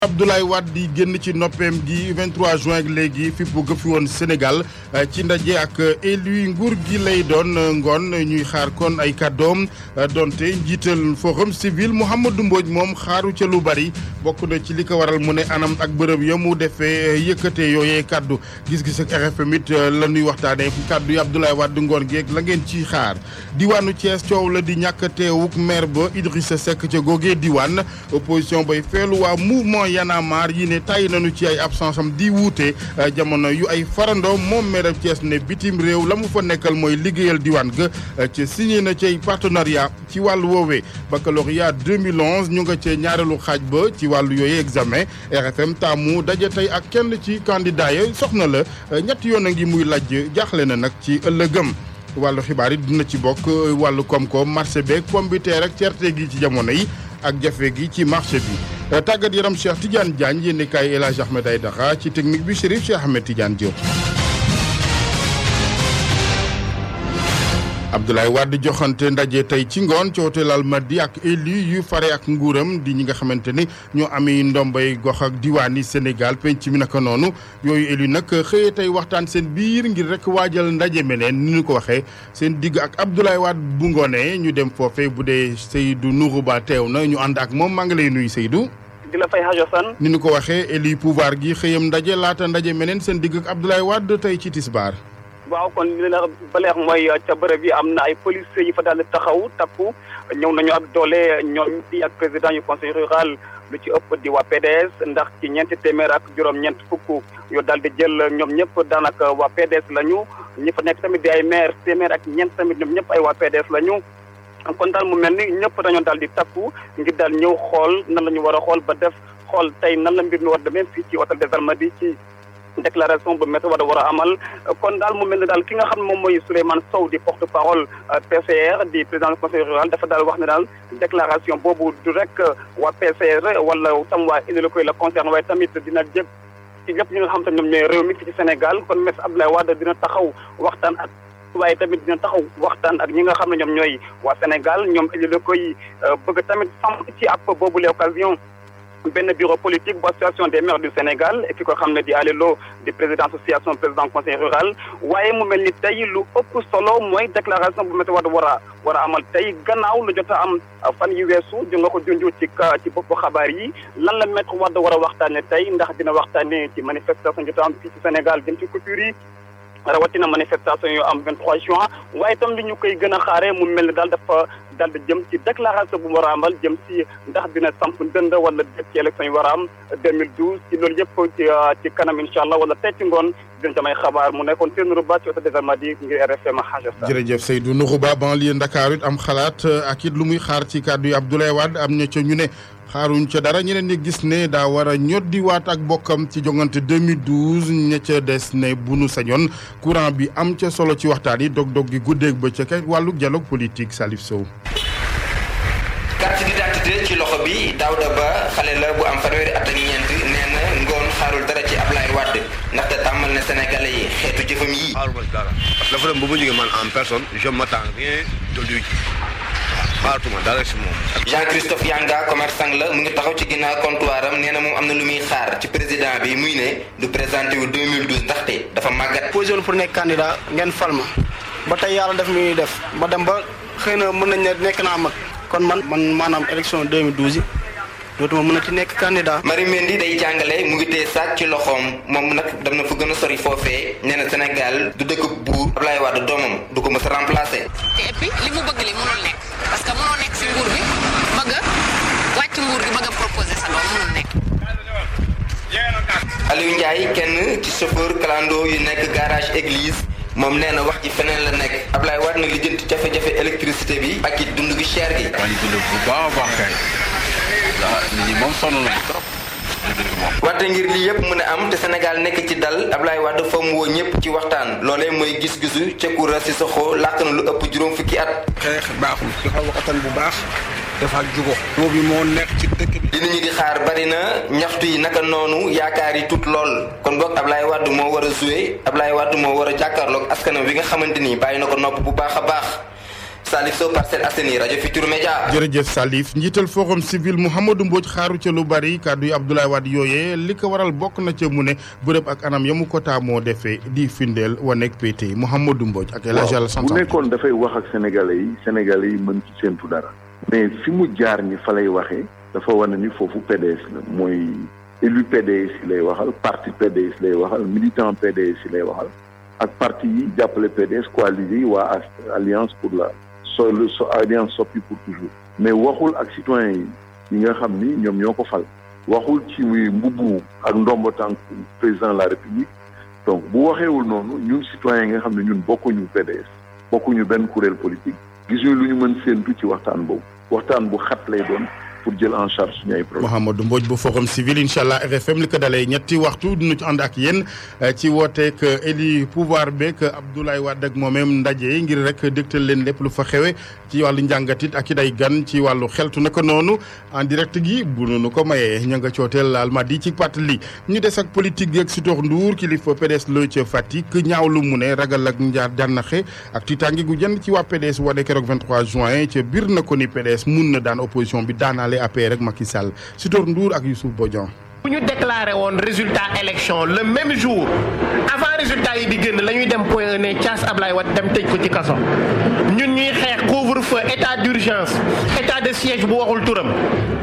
Abdoulaye Wade di génn ci noppeem gi 23 juin ak léegi fi bu gëfi woon Sénégal ci ndaje ak élu nguur gi lay doon ngoon ñuy xaar kon ay kàddoom donte njiital forum civil Mouhamadou Mbodj moom xaaru ca lu bari bokk na ci li ko waral mu ne anam ak bërëb ya mu defee yëkkate yooyee kàddu gis-gis ak RFM it la ñuy waxtaanee kàddu yi Abdoulaye Wade ngoon gi ak la ngeen ciy xaar diwaanu Thiès coow la di ñàkk teewuk maire ba Idrissa Seck ca googee diwaan opposition bay feelu waa mouvement Y'en a marre yi ne tàyyi nañu ci ay absence am di wuute jamono yu ay farandoo moom maire Thiès ne bitim réew la mu fa nekkal mooy liggéeyal diwaan ga ci signé na ci ay partenariat ci wàllu woowee baccalauréat 2011 ñu nga cee ñaareelu xaaj ba ci wàllu yooyu examen RFM taamu daje tey ak kenn ci candidat yi soxna la ñetti yoon a ngi muy laaj jaaxle na nag ci ëllëgëm wàllu xibaar yi dina ci bokk wàllu koom-koom marché beeg pomme de terre ak certe gi ci jamono yi ak jafe gi ci marché bi tàggat yaram Cheikh Tidiane Diagne yéen kaay El Hadj Ahmed Aïdara ci technique bi Chérif Cheikh Ahmed Tidiane Diop. Abdoulaye Wade joxante ndaje tey ci ngoon ci hôtel Almadies ak élu yu fare ak nguuram di ñi nga xamante ni ñoo amee ndombay gox ak diwaani Sénégal penc mi naka noonu yooyu élu nag xëyee tey waxtaan seen biir ngir rek waajal ndaje meneen ni ñu ko waxee seen digg ak Abdoulaye Wade bu ngoonee ñu dem foofee bu dee Seydou Nourou Ba teew na ñu ànd ak moom maa ngi lay nuyu Seydou. di la fay Hadj ni ñu ko waxee élu pouvoir gi xëyam ndaje laata ndaje meneen seen digg ak Abdoulaye Wade tey ci tisbaar. waaw kon li la baleex mooy ca bërëb yi am na ay policiers yi fa daal di taxaw takku ñëw nañu ak doole ñoom bi ak président yu conseil rural lu ci ëpp di waa PDS ndax ci ñeenti téeméer ak juróom-ñeent fukk yoo daal di jël ñoom ñëpp daanaka waa PDS lañu ñi fa nekk tamit di ay maire téeméer ak ñeent tamit ñoom ñëpp ay waa PDS lañu. kon daal mu mel ni ñëpp dañoo daal di takku ngir daal ñëw xool nan la ñu war a xool ba def xool tey nan la mbir mi war a demee fii ci hôtel des Almadies ci déclaration bu météo war a amal kon daal mu mel ne daal ki nga xam ne moom mooy Souleymane Sow di porte-parole PCR di président du conseil rural dafa daal wax ne daal déclaration boobu du rek waa PCR wala tam waa élu koy la concerne waaye tamit dina jëg ci lépp ñi nga xam te ñoom ñooy réew mi fii ci Sénégal kon mes Abdoulaye Wade dina taxaw waxtaan ak waaye tamit dina taxaw waxtaan ak ñi nga xam ne ñoom ñooy waa Sénégal ñoom élu koy bëgg tamit samp ci ab boobu l'occasion benn bureau politique bu association des maires du Sénégal et ki ko xam ne di Alelo di président association président conseil rural waaye mu mel ni tey lu ëpp solo mooy déclaration bu météo war a amal tey gannaaw lu jot a am fan yu weesu di nga ko junj ci boppu xabaar yi lan la météo war a waxtaane tey ndax dina waxtaane ci manifestation jot a am fii ci Sénégal jëm ci coupure yi rawatina manifestation yoo am 23 juin waaye itam li ñu koy gën a xaaree mu mel ni daal dafa daal di jëm ci déclaration bu mu war a amal jëm ci ndax dina samp ndënd wala def ci élection yi war a am 2012 ci loolu yëpp ci kanam incha allah wala tey ci ngoon dinañ damay xabaar mu nekkoon Seydou Nourou Ba ci hôtel des Almadies ngir RFM Hadj. jërëjëf Seydou Nourou Ba banlieue Ndakaaru it am xalaat ak it lu muy xaar ci kàddu yi Abdoulaye Wade am na ca ñu ne xaaruñ ca dara ñeneen ñi gis ne daa war a ñoddiwaat ak bokkam ci jongante 2012 ña ca des ne bu nu sañoon courant bi am ca solo ci waxtaan yi dog-dog gi guddeeg bëccëg ak wàllu dialogue politique Salif Sow. carte d'identité ci loxo bi Daouda Ba xale la bu am fanweeri at ak ñeent nee na ngoon xaarul dara ci Abdoulaye Wade ndaxte tàmmal na Sénégalais yi xeetu jëfam yi. xaaruma ci dara parce que dafa dem ba mu jógee man en personne je m'attends rien de lui. xaaratuma dara si moom. Jean-Christophe Yanga commerçant la mu ngi taxaw ci ginnaaw comptoir am nee na moom am na lu muy xaar ci président bi muy ne du présenté wu 2012 ndaxte dafa màggat. posé woon pour nekk candidat ngeen fal ma ba tey yàlla def mi def ba dem ba xëy na mën nañ ne nekk naa mag kon man maanaam élection 2012 yi dootuma mën a ci nekk candidat. Marie Mendy day jàngale mu ngi tee saak ci loxoom moom nag dem na fa gën a sori foofee nee na Sénégal du dëkk buur Abdoulaye Wade doomam du ko mës a remplacer. te et puis li mu bëgg li mënul nekk parce que mënoo nekk si nguur bi bëgg a wàcc nguur gi bëgg a proposer sa doom mënul nekk. Aliou Ndiaye kenn ci chauffeur clando yu nekk garage église moom nee na wax ji feneen la nekk Abdoulaye Wade nag li jënt jafe-jafe électricité bi ak it dund gi cher gi. wàññi dund bu baax a baax kay nit ñi moom sonn nañu trop. wante ngir lii yëpp mën a am te Sénégal nekk ci dal Abdoulaye Wade fa mu woo ñëpp ci waxtaan loolee mooy gis-gisu Cekkura Sissoko làkk na lu ëpp juróom fukki at. xeex baaxul dafa waxtaan bu baax dafa jugo boobu moo nekk ci dëkk bi. li nit ñi di xaar bari na ñaxtu yi naka noonu yaakaar yi tut lool kon boog Abdoulaye Wade moo war a joué Abdoulaye Wade moo war a jàkkaarloog askanam wi nga xamante ni bàyyi na ko nopp bu baax a baax Salif Sow Parcelles Assainies rajo Futurs Médias. jërëjëf Salif njiital forum civil Mouhamadou Mbodj xaaru ca lu bari kàddu yi Abdoulaye Wade yooyee li ko waral bokk na ca mu ne bërëb ak anam yamu ko taamoo defee di findeel waneeg pété Mouhamadou Mbodj ak El Hadj Alassane bu nekkoon dafay wax ak sénégalais yi mën ci séentu dara mais fi mu jaar ni fa lay waxee dafa wane ni foofu PDS la mooy élu PDS yi lay waxal parti PDS lay waxal militant PDS yi lay waxal ak parti yi jàppale PDS coalisé yi waa alliance pour la alliance Soppi pour toujours mais waxul ak citoyens yi nga xam ni ñoom ñoo ko fal waxul ci mbubbu ak ndombo tànk président de la République donc bu waxeewul noonu ñun citoyens yi nga xam ne ñun bokkuñu PDS bokkuñu benn kuréel politique gisuñu lu ñu mën séentu ci waxtaan boobu waxtaan bu xat lay doon pour jël en charge suñu ay problème Mouhamadou Mbodj bu forum civil incha allah RFM li ko dalee ñetti waxtu dinu ci ànd ak yéen ci wooteeg éli pouvoir beeg Abdoulaye Wade ak moomeem ndaje ngir rek dégtal leen lépp lu fa xewe ci wàllu njàngatit ak i day gan ci wàllu xeltu naka noonu en direct gi bu nu ko mayee ña nga cooteel Almadi ci pàttali ñu des ak politique gi ak Sitor Ndour kilifa PDS la ca Fatick ñaawlu mu ne ragal ak njaar jànnaxe ak tiitaange gu jënd ci waa PDS wane keroog 23 juin ca biir na ko ni PDS mun na daan opposition bi daanaale APR ak Macky Sall Sitor Ndour ak Youssouf Bodian. bu ñu déclaré woon résultat élection le même jour avant résultat yi di génn la ñuy dem point ne Thiass Ablaye Wade dem tëj ko ci kaso ñun ñuy xeex couvre-feu état d'urgence état de siège bu waxul turam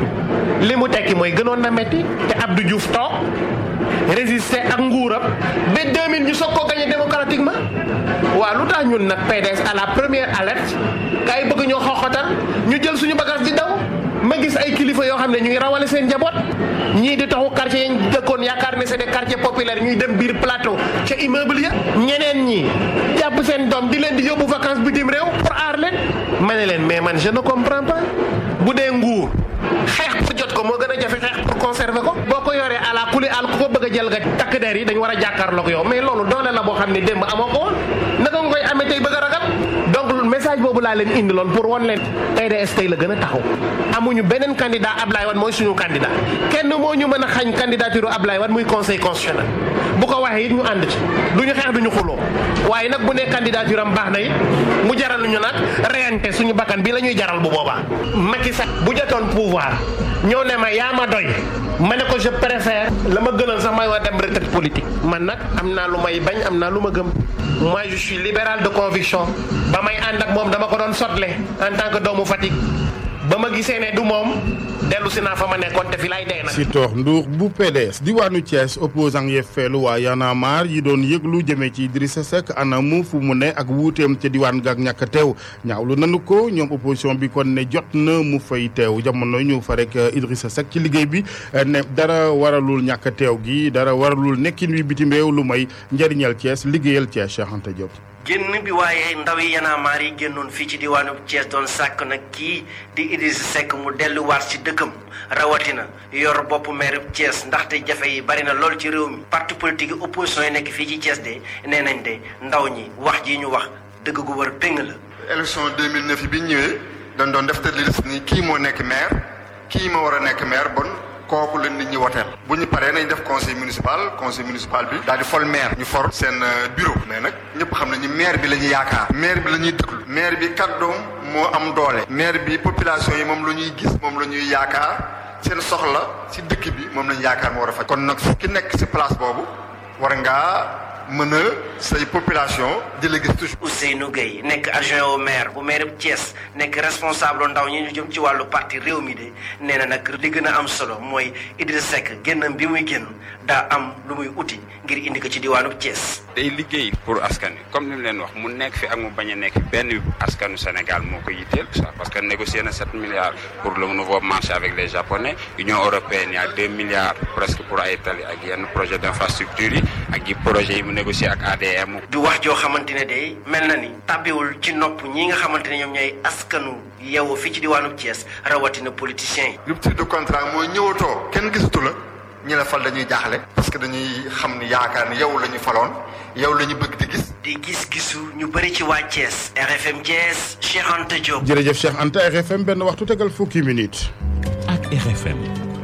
li mu tekki mooy gënoon na metti te Abdou Diouf toog résister ak nguuram ba 2000 ñu soog koo gagné démocratiquement waaw lu tax ñun nag PDS à la première alerte kay bëgg ñoo xoxotal ñu jël suñu bagage di daw ma gis ay kilifa yoo xam ne ñu ngi rawale seen njaboot ñii di taxu quartier yi ñu dëkkoon yaakaar ne c'est des quartiers populaires ñuy dem biir plateau ca immeuble ya ñeneen ñi jàpp seen doom di leen di yóbbu vacances bitim réew pour aar leen ma ne leen mais man je ne comprends pas bu dee nguur xeex pour jot ko moo gën a jafe xeex pour conserver ko boo ko yoree à la kuli àll ku ko bëgg a jël nga takk der yi dañu war a jàkkaarloog yow mais loolu doole la boo xam ne démb amoo ko woon naka nga koy amee tey bëgg a ragal donc message boobu laa leen indi loon pour won leen PDS tey la gën a taxaw amuñu beneen candidat Ablaye Wade mooy suñu candidat kenn moo ñu mën a xañ candidature Ablaye Wade muy conseil constitutionnel bu ko waxee it ñu ànd ci duñu xeex duñu xuloo waaye nag bu ne candidature am baax na it mu jaral ñu nag reyante suñu bakkan bi la ñuy jaral bu boobaa Macky Sall bu jotoon pouvoir ñëw ne ma yaa ma doy ma ne ko je préfère la ma gënal sax may war dem retraite politique man nag am naa lu may bañ am naa lu ma gëm moi je suis libéral de conviction ba may ànd ak moom dama ko doon sotle en tant que doomu Fatick ba ma gisee ne du moom dellu si naa fa ma nekkoon te fi lay dee nag. Sitor Ndour bu PDS diwaanu Thiès opposant yee feelu waa Y'en a marre yi doon yëglu jëmee ci Idrissa Seck anamu fu mu ne ak wuuteem ca diwaan gaak ñàkk a teew ñaawlu nanu ko ñoom opposition bi kon ne jot na mu fay teew jamono ñu fa rek Idrissa Seck ci liggéey bi ne dara waralul ñàkk a teew gi dara waralul nekkin wi bitim réew lu may njëriñal Thiès liggéeyal Thiès Cheikh Anta Diop. génn bi waaye ndaw yi Y'en a marre yi génnoon fii ci diwaanu Thiès doon sàkk nag kii di Idrissa Seck mu delluwaat ci dëkkam rawatina yor boppu maire Thiès ndaxte jafe yi bari na lool ci réew mi parti politique yi opposition yi nekk fii ci Thiès de nee nañ de ndaw ñi wax ji ñu wax dëgg gu wër péng la. élection 2009 yi bi ñu ñëwee dañ doon def tête de liste ni kii moo nekk maire kii ma war a nekk maire bon. kooku la nit ñi woteel bu ñu paree nañ def conseil municipal bi daal di fol maire ñu for seen bureau mais nag ñëpp xam nañu maire bi la ñuy yaakaar maire bi la ñuy déglu maire bi kàddoom moo am doole maire bi population yi moom la ñuy gis moom la ñuy yaakaar seen soxla ci dëkk bi moom la ñu yaakaar moo war a faj kon nag ki nekk ci place boobu war ngaa mën a say population di la gis toujours. Ousseynou Gueye nekk adjoint au maire bu maire bu Thiès nekk responsable ndaw ñi ñu jëm ci wàllu parti réew mi de nee na nag li gën a am solo mooy Idrissa Seck génnam bi muy génn daa am lu muy uti ngir indi ko ci diwaanu Thiès. day liggéey pour askan wi comme ni mu leen wax mu nekk fi ak mu bañ a nekk benn askanu Sénégal moo ko yitteel parce que négocié na 7 milliards pour le nouveau marché avec les Japonais Union européenne y a 2 milliards presque pour ay tali ak yenn projet d'infrastructure yi ak yi projet yi négocier ak ADM. du wax joo xamante ne de mel na ni tàbbiwul ci nopp ñi nga xamante ne ñoom ñooy askanu yeewoo fii ci diwaanu Thiès rawatina politiciens yi. rupture de contrat mooy ñëwatoo kenn gisatu la ñi la fal dañuy jaaxle parce que dañuy xam ni yaakaar ni yow la ñu faloon yow la ñu bëgg di gis. di gis-gisu ñu bëri ci waa Thiès RFM Thiès Cheikh Anta Diop. jërëjëf Cheikh Anta RFM benn waxtu tegal fukki minutes. ak RFM kumpa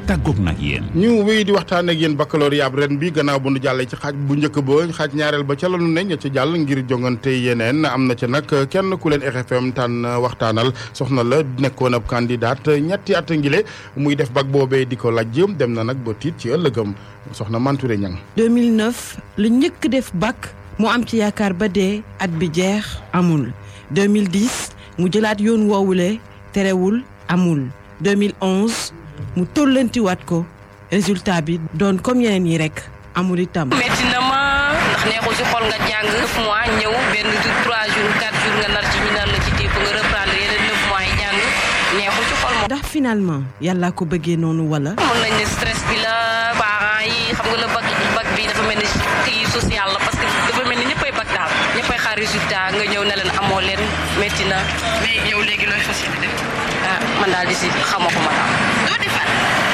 tàggoog nag yéen. ñu wéy di waxtaan ak yéen baccalauréat ren bi gannaaw bu nu jàllee ci xaaj bu njëkk ba xaaj ñaareel ba ca lanu ne ña ca jàll ngir jongante yeneen am na ca nag kenn ku leen RFM tànn waxtaanal soxna la nekkoon ab candidat ñetti at ngile muy def bac boobee di ko laaj dem na nag ba tiit ci ëllëgam soxna Mantouré Niang. 2009 lu njëkk def bac mu am ci yaakaar ba dee at bi jeex amul 2010 mu jëlaat yoon woowule terewul amul 2011 mu tollantiwaat ko résultat bi doon comme yeneen yi rek amul itam. metti na ma ndax neexul ci xol nga jàng 9 mois ñëw benn 3 jours 4 jours nga nar ci ñu nar la ci tépp nga reprendre yeneen 9 mois yi jàng neexul ci xol moom. ndax finalement yàlla ko bëggee noonu wala. mën nañ ne stress bi la parents yi xam nga la bac bi dafa mel ni kii social la parce que dafa mel ni ñëppay bac daal ñëppay xaar résultat nga ñëw ne leen amoo leen metti na. mais yow léegi looy fas yéene def. ah man daal di si xamoo ko ma daal. doo defaat.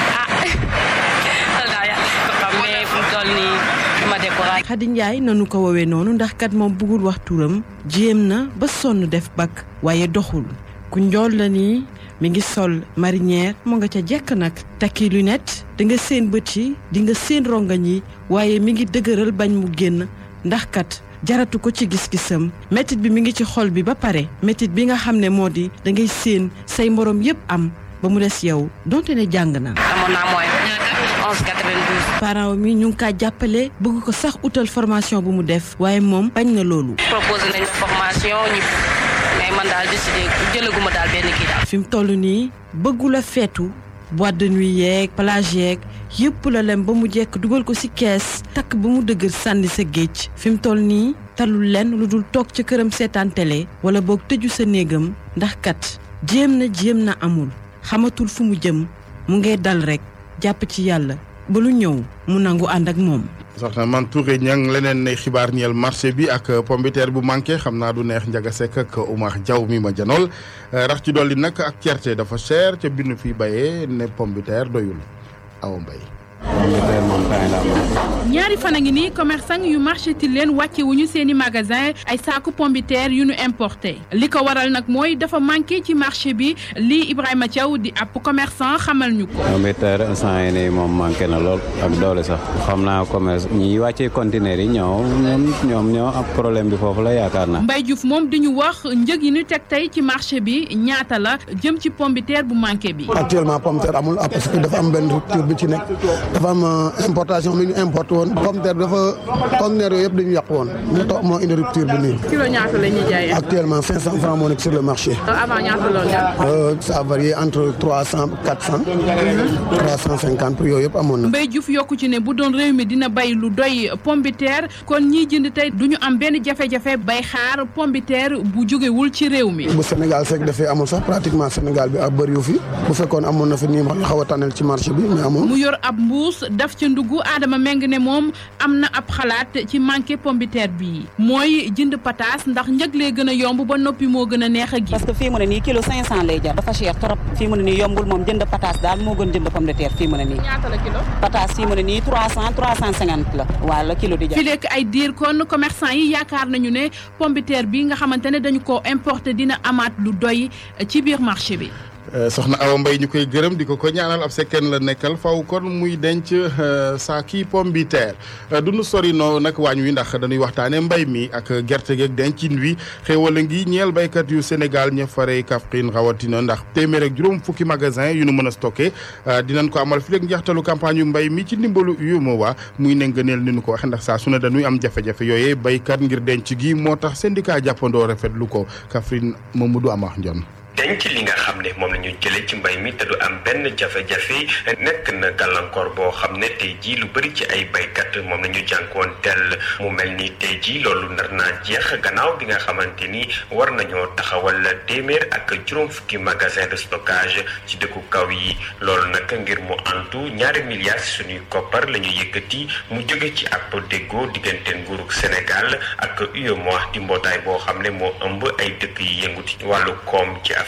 Khady Ndiaye nanu ko woowee noonu ndax kat moom bëggul wax turam jéem na ba sonn def bac waaye doxul ku njool la nii mi ngi sol marinière mu nga ca jekk nag takki lunette di nga seen bët yi di nga seen rongañ yi waaye mi ngi dëgëral bañ mu génn ndax kat jaratu ko ci gis-gisam métit bi mi ngi ci xol bi ba pare métit bi nga xam ne moo di da ngay seen say morom yépp am ba mu des yow donte ne jàng na. amoon naa mooy 11,92. parents mi ñu ngi kaa jàppale bëgg ko sax utal formation bu mu def waaye moom bañ na loolu. proposé nañ ma formation ñu mais man daal décidé jëlaguma daal benn kii daal. fi mu toll nii bëggul a feetu boîte de nuit yeeg plage yeeg yëpp la lem ba mu jekk dugal ko ci kees takk ba mu dëgër sànni sa géej fi mu toll nii talul lenn lu dul toog ca këram seetaan télé wala boog tëju sa néegam ndax kat jéem na amul xamatul fu mu jëm mu ngay dal rek jàpp ci yàlla ba lu ñëw mu nangu ànd ak moom. soxna Mantouré Niang leneen ne xibaar ñeel marché bi ak pombiteer bu manqué xam naa du neex Ndiaga Seck ak Oumar Diaw mi ma janool rax ci dolli nag ak certe dafa cher ca bindu fi bayee ne pombiteer doyul aw mbay. ñaari fan a ngi nii commerçant yu marché Tilène wàcce wuñu seeni magasin ay saaku pombiteer yu ñu importé li ko waral nag mooy dafa manqué ci marché bi lii Ibrahima Thiaw di ab commerçant xamal ñu ko. pombiteer instant yi nii moom manqué na lool ak doole sax xam naa commerce ñi wàccee conteneur yi ñoom ñoo am problème bi foofu la yaakaar naa. Mbaye Diouf moom di ñu wax njëg yi ñu teg tey ci marché bi ñaata la jëm ci pombiteer bu manqué bi. actuellement pombiteer amul parce que dafa am benn rupture bi ci nekk dafa am importation bi ñu importé woon pombiteer bi dafa conteneur yooyu yëpp dañu yàq woon moo indi rupture bi nii. kilo ñaata la ñuy jaayee. actuellement 500 francs moo nekk sur le marché. avant ñaata la jar. ça varie entre 300 400. 350 pour yooyu yëpp amoon na. Mbaye Diouf yokku ci ne bu doon réew mi dina bay lu doy pombiteer kon ñiy jënd tey du ñu am benn jafe-jafe bay xaar pombiteer bu jógewul ci réew mi. bu Sénégal fekk dafay amul sax pratiquement Sénégal bi ak bëriwu fi bu fekkoon amoon na fi nii ma xaw a tànnal ci marché bi mais amul. mu yor ab mbuus daf ca ndugg Adama Meng ne moom am na ab xalaat ci manqué pombiteer bi mooy jënd pataas ndax njëg lee gën a yomb ba noppi moo gën a neex a gi. parce que fii mu ne nii kilo 500 lay jar dafa cher trop fii mu ne nii yombul moom jënd pataas daal moo gën jënd pombiteer fii mu ne nii. ñaata la kilo. pataas fii mu ne nii 300 350 la wala kilo di jar. fi lekk ay diir kon commerçant yi yaakaar nañu ne pombiteer bi nga xamante ne dañu ko importer dina amaat lu doy ci biir marché bi. soxna Awa Mbaye ñu koy gërëm di ko ñaanal ab sekkeen la nekkal faw kon muy denc saaki pombiteer du nu sori noo nag waañ wi ndax dañuy waxtaane mbay mi ak gerte geeg dencin wi xéewal a ngi ñeel baykat yu Sénégal ña fare Kaffrine rawatina ndax téeméer ak juróom fukki magasin yu nu mën a stocké dinañ ko amal fi léegi njeextalu campagne yu mbay mi ci ndimbalu UEMOA muy ne ngëneel ni ñu ko waxe ndax saa su ne dañuy am jafe-jafe yooyee baykat ngir denc gi moo tax syndicat jàppandoo rafetlu ko Kaffrine Mamadou Amar Ndione. denc li nga xam ne moom la ñu jëlee ci mbay mi te du am benn jafe-jafe nekk na gàllankoor boo xam ne tey jii lu bëri ci ay baykat moom la ñu jànkoon teel mu mel ni tey jii loolu nar naa jeex gannaaw bi nga xamante ni war nañoo taxawal téeméer ak juróom fukki magasin de stockage ci dëkku kaw yi loolu nag ngir mu antu 2 milliards suñuy koppar la ñu yëkkati mu jóge ci ab déggoo diggante nguurug Sénégal ak UEMOA di mbootaay boo xam ne moo ëmb ay dëkk yi yëngu ci wàllu koom ci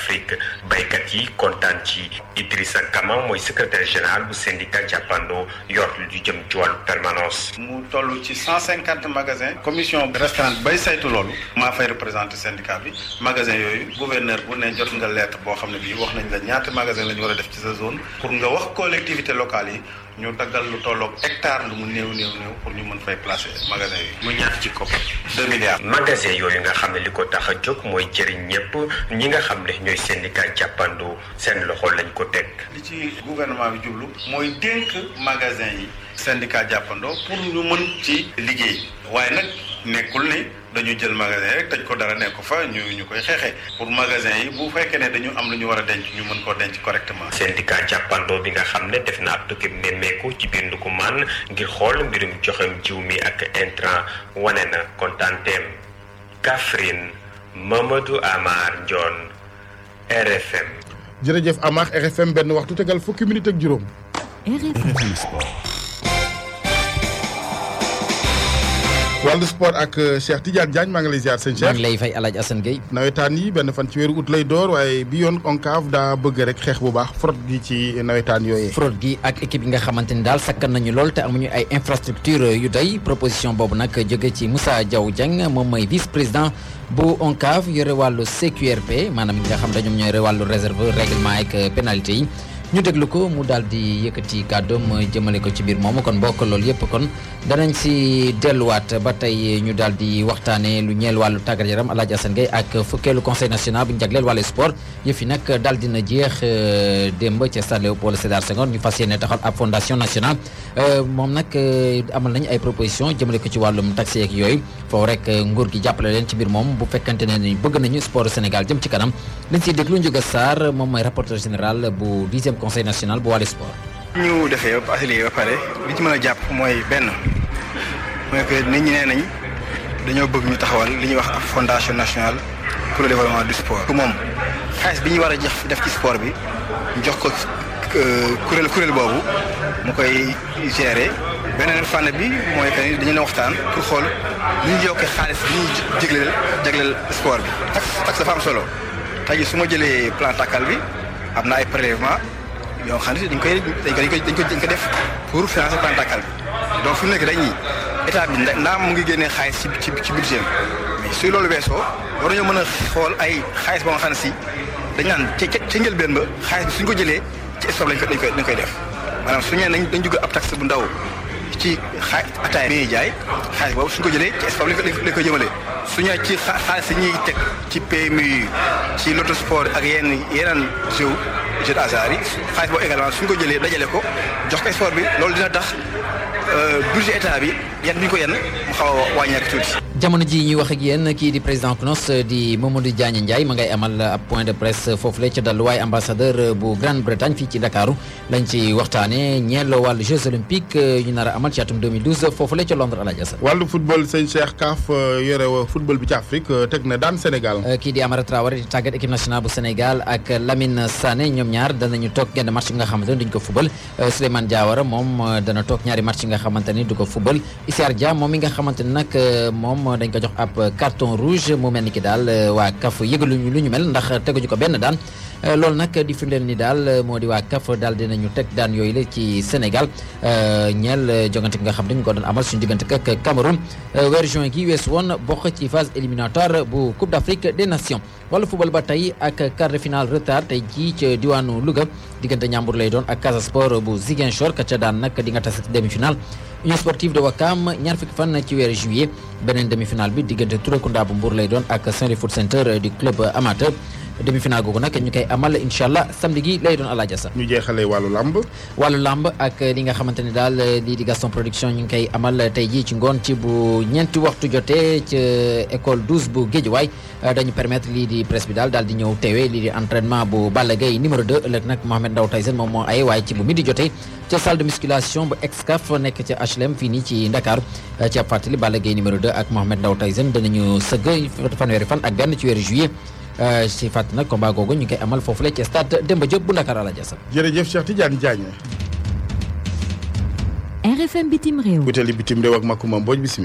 d'Afrique baykat yi kontaan ci. Idrissa Kama mooy secrétaire général bu syndicat jàppandoo yor lu jëm ci wàllu permanence. mu toll ci 150 magasins. commission restreinte bay saytu loolu. maa fay représenté syndicat bi. magasin yooyu gouverneur bu ne jot nga lettre boo xam ne bii wax nañ la ñaata magasin la ñu war a def ci sa zone. pour nga wax collectivité locale yi ñu daggal lu tolloog hectare lu mu néew pour ñu mën fay placer magasin yi. mu ñaata ci koppar 2 milliards. magasin yooyu nga xam ne li ko tax a jóg mooy jëriñ ñëpp ñi nga xam ne ñooy syndicat jàppandoo seen loxo lañ ko teg. li ci gouvernement bi jublu mooy dénk magasin yi syndicat jàppandoo pour ñu mën ci liggéey waaye nag nekkul ne dañu jël magasin rek tëj ko dara nekk ko fa ñu koy xeexee pour magasin yi bu fekkee ne dañu am lu ñu war a denc ñu mën koo denc correctement. syndicat jàppandoo bi nga xam ne def na ab tukki nemmeeku ci biir Ndoukoumane ngir xool mbirum joxem jiw mi ak intrant wane na kontaanteem. Kaffrine Mamadou Amar Ndione RFM. jërëjëf Amar RFM benn waxtu tegal fukki minute ak juróom. RFM Sport. wàllu sport ak Cheikh Tidiane Diagne maa ngi lay ziar sëñ Cheikh. maa ngi lay fay El Hadj Assane Gueye. nawetaan yi benn fan ci weeru août lay door waaye bi yoon ONCAV daa bëgg rek xeex bu baax fraude gi ci nawetaan yooyee. fraude gi ak équipe yi nga xamante ni daal sakkan nañu lool te amuñu ay infrastructure yu doy proposition boobu nag jóge ci Moussa Diaw Dieng moom mooy vice président bu ONCAV yore wàllu CQRP maanaam ñi nga xam dañoom ñooy yore wàllu réserve règlement ak pénalité yi. ñu déglu ko mu daal di yëkkati kàddoom jëmale ko ci biir moomu kon bokk loolu yëpp kon danañ si delluwaat ba tey ñu daal di waxtaanee lu ñeel wàllu tàggat yaram El Hadj Assane Gueye ak fukkeelu conseil national bu ñu jagleel wàllu sport yëf yi nag daal dina jeex démb ca stade Léopold Sédar Senghor ñu fas yéene taxal ab fondation nationale moom nag amal nañu ay proposition jëmale ko ci wàllum taxi yeeg yooyu foofu rek nguur gi jàppale leen ci biir moom bu fekkante ne ni bëgg nañu sport Sénégal jëm ci kanam liñ siy déglu Ndiouga Sarr moom mooy rapporteur général bu 10e conseil national bu wàllu sport. ñu defee atelier ba pare li ci mën a jàpp mooy benn mooy que nit ñi nee nañ dañoo bëgg ñu taxawal li ñuy wax ab fondation nationale pour le développement du sport. moom xaalis bi ñu war a def ci sport bi ñu jox ko kuréel boobu mu koy gérer beneen fànn bi mooy que ni dañu ne waxtaan pour xool nu ñu yokkee xaalis bi ñuy jagleel sport bi. taxe dafa am solo tey jii su ma jëlee plan tàkkal bi am na ay prélèvement yoo xam ne dañ ko def pour financer plan tàkkal bi donc fi mu nekk dañuy état bi ndaam mu ngi génnee xaalis ci budget mais su loolu weesoo war nañoo mën a xool ay xaalis boo nga xam ne si dañ naan ca njëlbeen ba xaalis bi suñ ko jëlee ci sport dañ koy def maanaam su ñu nee dañ dugg ab taxe bu ndaw ci ataay bi ñuy jaay xaalis boobu suñ ko jëlee ci sport lañ koy jëmale suñu ci xaalis yi ñuy teg ci PMU ci loto sport ak yeneen jeu d'hasard yi xaalis boobu également suñ ko jëlee dajale ko jox ko sport bi loolu dina tax budget état bi yan bi ñu ko yenn mu xaw a wàññeeku tuuti. jamono ji ñuy wax ak yéen kii di président CNOS di Mamadou Diagne Ndiaye ma ngay amal ab point de presse foofule ca dalluwaay ambassadeur bu Grande-Bretagne fii ci Ndakaaru lañ ci waxtaane ñeel wàllu Jeux olympiques ñu nar a amal ci atum 2012 foofule ca Londres Aladji Assane. wàllu football sëñ Cheikh Kaaf yore football bi ci Afrique teg na daan Sénégal. kii di Amara Traoré di tàggat équipe nationale bu Sénégal ak Lamine Sané ñoom ñaar danañu toog genn match yi nga xamante ne duñ ko fubal Souleymane Diawara moom dana toog ñaari match yi nga xamante ni du ko fubal Issar Dia moom mi nga xamante ni nag moom dañ ko jox ab carton rouge mu mel ni ki daal waa CAF yëgaluñu lu ñu mel ndax teguñu ko benn daan loolu nag di firndeel ni daal moo di waa CAF daal dinañu teg daan yooyu la ci Sénégal ñeel jongante gi nga xam dañu ko doon amal suñu diggante ak Cameroun weer juin gi weesu woon bokk ci phase éliminatoire bu Coupe d'Afrique des Nations wala football ba tey ak quart de finale retard tey jii ca diwaanu Louga diggante Ñambur lay doon ak Casa Sport bu Ziguinchor ka ca daan nag di nga tas ci demi-finale Union sportive de Ouakam ñaar fukki fan ci weeru juillet beneen demi-finale bi diggante Tourakounda bu Mbour lay doon ak Saint-Louis Foot Center du club amateur demi-finale googu nag ñu koy amal incha allah samedi gi lay doon Aladji Assane. ñu jeexalee wàllu lamb ak li nga xamante ne daal lii di Gaston Production ñu ngi koy amal tey jii ci ngoon ci bu ñeenti waxtu jotee ca école 12 bu Guédiawaye dañu permettre lii di presse bi daal di ñëw teewee lii di entraînement bu Balla Gaye numéro 2 ëllëg nag Mohamed Ndao Tyson moom moo ay waaye ci bu midi jotee ca salle de musculation bu Excaf nekk ca HLM fii nii ci Dakar ci ab fàttali Balla Gaye numéro 2 ak Mohamed Ndao Tyson danañu sëgg fanweeri fan ak benn ci weeru juillet si fàttali nag combat googu ñu ngi koy amal foofu la ci stade Demba Diop bu Dakar Aladji Assane. jërëjëf Cheikh Tidiane Diagne. RFM bitim réew. wutali bitim réew ak Makumba Mbodj bisimilah.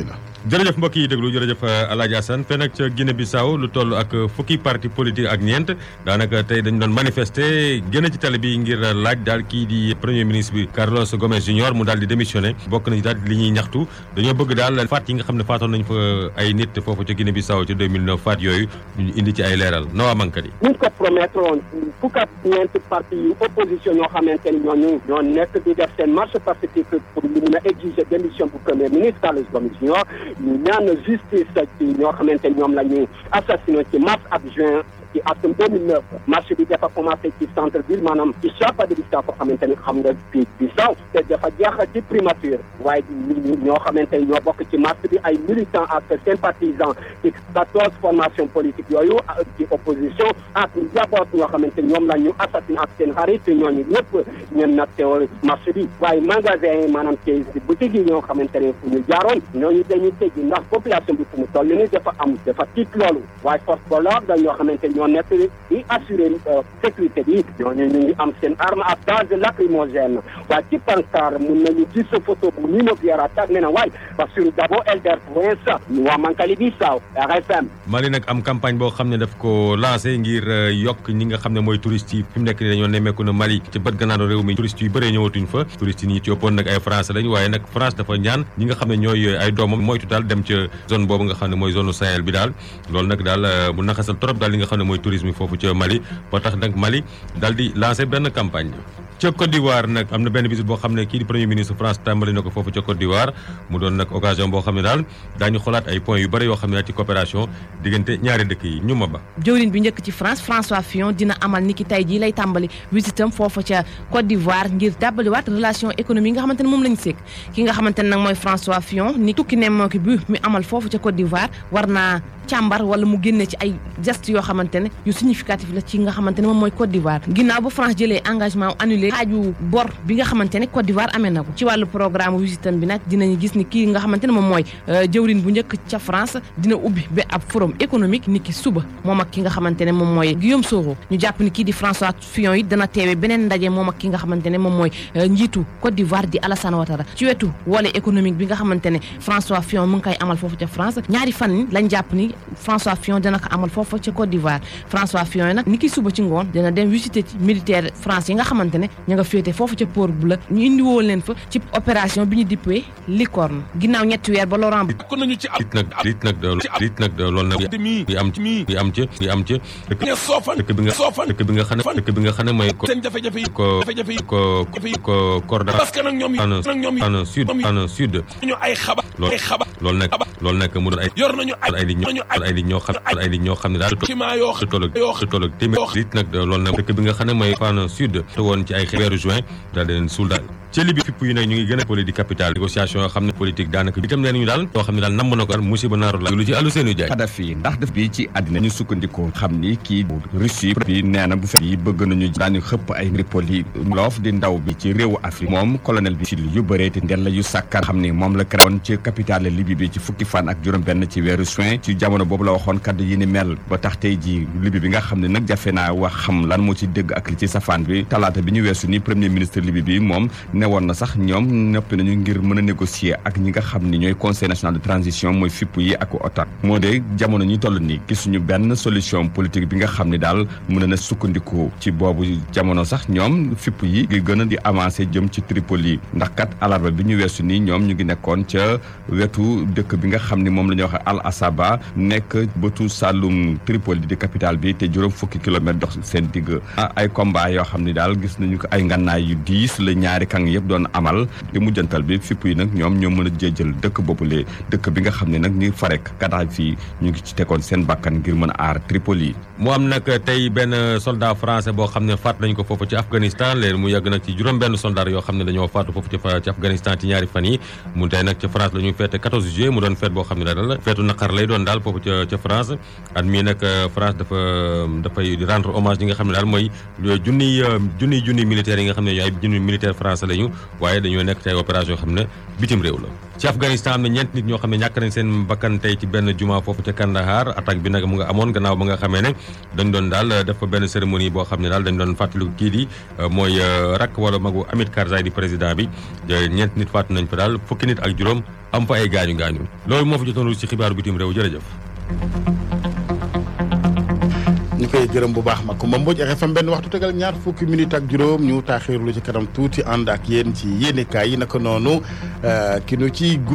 jërëjëf mbokk yi déglu jërëjëf Alaaji Assane fe nag ca Guinée Bissau lu toll ak fukki parti politique ak ñeent daanaka tey dañu doon manifester génn ci tali bi ngir laaj daal kii di premier ministre bi Carlos Gomes Junior mu daal di démissionné bokk na ci daal li ñuy ñaxtu dañoo bëgg daal faat yi nga xam ne faatoon nañ fa ay nit foofu ca Guinée Bissau ca 2009 faat yooyu ñu indi ci ay leeral Noa Mankadi. ñu ko promettre woon fukk ak ñeenti parti yu opposition ñoo xamante ni ñoo nekk di def seen marche pacifique pour ñu mun a exiger démission bu premier ministre Carlos Gomes Junior ñu ñaan justice ci ñoo xamante ni ñoom la ñu assassiné ci mars ak juin ci atum 2009 marche bi dafa commencé ci centre ville maanaam ci Chapa de Bissau foo xamante ni xam nga fii Bissau te dafa jeex ci primature waaye ñoo xamante ni ñoo bokk ci marche bi ay militants ak sympathisants ci 14 formations politiques yooyu ci opposition ak njaboot ñoo xamante ni ñoom la ñu assassiné ak seen xarit ñooñu ñëpp ñoom nag teewal marche bi waaye magasin yi maanaam ci boutique yi ñoo xamante ne fu ñu jaaroon ñooñu dañuy tëj ndax population bi fu mu toll ni dafa tiit loolu waaye force de l'ordre ñoo xamante ñoo nekk di assurer sécurité bi ñooñu ñu ngi am seen arme à gaz lacrymogène waaye ci pancarte mun nañu gis photo bu Nino Viera tag ne na waay Bassirou Dabo Elder Province waa Mankali Bissau RFM. Mali nag am campagne boo xam ne daf ko lancé ngir yokk ñi nga xam ne mooy touristes yi fi mu nekk nii dañoo nemmeeku na Mali ci bët gannaaru réew mi touristes yu bëree ñëwatuñ fa touristes yi ñi ci ëppoon nag ay français lañ waaye nag France dafa ñaan ñi nga xam ne ñooy ay doomam moytu daal dem ca zone boobu nga xam ne mooy zone Sahel bi daal loolu nag daal bu naxasal trop daal li nga xam ne mooy tourisme foofu ca Mali ba tax nag Mali daal di lancé benn campagne ca Côte d'Ivoire nag am na benn visite boo xam ne kii di premier ministre France tàmbali na ko foofu ca Côte d'Ivoire mu doon nag occasion boo xam ne daal daañu xoolaat ay points yu bëri yoo xam ne daal ci coopération diggante ñaari dëkk yi ñu ma ba jëwriñ bi njëkk ci France François Fillon dina amal niki tey jii lay tàmbali visitam foofu ca Côte d'Ivoire ngir dàbbaliwaat relation économique nga xamante ne moom lañu sekk ki nga xamante ne nag mooy François Fillon ni tukki nemmeeku bi mi amal foofu ca Côte d'Ivoire war naa càmbar wala mu génne ci ay gestes yoo xamante ne yu significatif la ci nga xamante ne moom mooy Côte d'Ivoire ginnaaw ba France jëlee engagement annulé xaaju bor bi nga xamante ne Côte d'Ivoire amee na ko ci wàllu programme visitam bi nag dinañu gis ni kii nga xamante ne moom mooy jëwriñ bu njëkk ca France dina ubbi ba ab forum économique ni ki suba moom ak ki nga xamante ne moom mooy Guillaume Soro ñu jàpp ni kii di François Fillon yi dana teewe beneen ndaje moom ak ki nga xamante ne moom mooy njiitu Côte d'Ivoire di Alassane Ouattara ci wetu volet économique bi nga xamante ne François Fillon mu ngi koy amal foofu ca France ñaari fan lañ jàpp ni François Fillon dina ko amal foofu ca Côte d'Ivoire François Fillon yi nag ni ki suba ci ngoon dina dem visiter ci militaire France yi nga xamante ne ña nga féete foofu ca Port Blanc ñu indi woo leen fa ci opération bi ñu dippee Licorne ginnaaw ñetti weer ba Laurent bi kon nañu ci nag loolu nag yi am ci dëkk bi nga xam ne mooy seen jafe-jafe yi ko Corda parce que nag ñoom en sud ñu ay xabar loolu nag mu doon yor nañu ay nit ñoo xam ne daal toll ak téeméer nag loolu nag dëkk bi nga xam ne mooy en sud te woon ci ay weeru juin daal di leen suul daal ci Libye fipp yi nag ñu ngi gën a politique capitale négociation yoo xam ne politique daanaka itam nee nañu daal yoo xam ne daal namm na ko daal musiba naaru la lu ci àllu seenu jaay Kadhafi ndax def bi ci àddina ñu sukkandikoo xam ni kii Russie bi nee na bu fekk yi bëgg nañu daani xëpp ay Tripoli loof di ndaw bi ci réewu Afrique moom colonel bi ci yu bëree te ndel la yu sàkkan xam ni moom la créé ci capitale Libye bi ci fukki fan ak juróom benn ci weeru juin ci jamono boobu la waxoon kaddu yi ni mel ba tax tey ji Libye bi nga xam ne nag jafe naa wax xam lan moo ci dëgg ak li ci safaan bi talaata bi ñu weesu ni premier ministre Libye bi moom newoon na sax ñoom noppi nañu ngir mën a négocier ak ñi nga xam ni ñooy conseil national de transition mooy fipp yi ak OTAN moo de jamono ñi toll nii gisuñu benn solution politique bi nga xam ni daal mën na sukkandiku ci boobu jamono sax ñoom fipp yi ngi gën a di avancer jëm ci Tripoli ndax kat alarba bi ñu weesu nii ñoom ñu ngi nekkoon ca wetu dëkk bi nga xam ni moom la ñuy wax Al Asaba nekk bëtu sàllum Tripoli di capitale bi te juróom fukki kilomètre dox seen digg ay combat yoo xam ni daal gis nañu ko ay ngànnaay yu diis la ñaari kang yëpp doon amal di mujjantal bi fipp yi nag ñoom ñoo mën a jéejël dëkk boobule dëkk bi nga xam ne nag ñi farek Kadhafi ñu ngi ci tegoon seen bakkan ngir mën a aar Tripoli. mu am nag tey benn soldat français boo xam ne faat nañ ko foofu ci Afghanistan léegi mu yàgg nag ci juróom benn soldat yoo xam ne dañoo faatu foofu ci Afghanistan ci ñaari fan yi mu tey nag ca France la ñuy feete 14 juillet mu doon feet boo xam ne daal feetu naqar lay doon daal foofu ca France at mii nag France dafay rendre hommage ñi nga xam ne daal mooy junniy militaires yi nga xam ne ay junniy militaire français la lañu waaye dañoo nekk ci ay opération yoo xam ne bitim réew la. ci Afghanistan am na ñeent nit ñoo xam ne ñàkk nañ seen bakkan tey ci benn juma foofu ca Kandahar attaque bi nag mu nga amoon gannaaw ba nga xamee ne dañ doon daal def fa benn cérémonie boo xam ne daal dañ doon fàttaliku kii di mooy rakk wala magu Hamid Karzai di président bi ñeent nit faatu nañ fa daal fukki nit ak juróom am fa ay gaañu loolu moo fa jotoon ci xibaaru bitim réew jërëjëf. ñu koy gërëm bu baax Macoumba Mbodj RFM benn waxtu tegal ñaar fukki minute ak juróom ñu taaxirlu ci kanam tuuti ànd ak yéen ci yéenekaay yi naka noonu ki nu ci